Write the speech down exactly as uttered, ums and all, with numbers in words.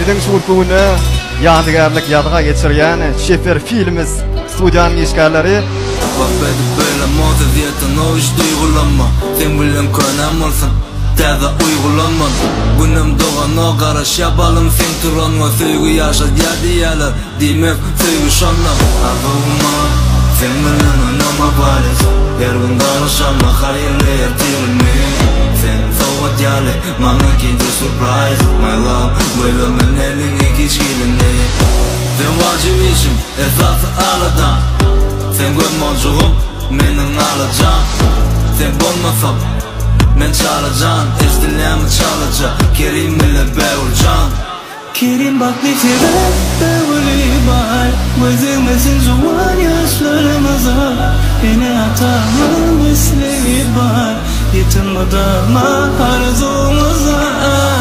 Bizden şurpuguna yadigarlyk ýadyga geçirýän Şefer filmiz studiýanyň işgärleri. Bakbedi böyle motiviyetten o iş duygulanma. Sen bilen könem olsun täze uygulanma. Günüm doğan o garaş yabalım sen turanma. Söýgü ýaşa diýýärler diýmek söýgü şanla. Arzuğuma sen bilen önama baris. Her gün garaşama hayırlı ertirme. Sen soğuk ýaly maňa kendi surprise. My love böyle men eline hiç gelindi. Sen wajib işim esasy aladan. Sen görmezcugum menin alacan. Sen bolmasam men çalacan. Esdilämi çalaca Kerim ile Beğurcan. Kerim bak ne sebep böyle var. Gözümüzün zuvan yaşlarımıza. Beni hatamın misli var. Yetinmeden arzumuza.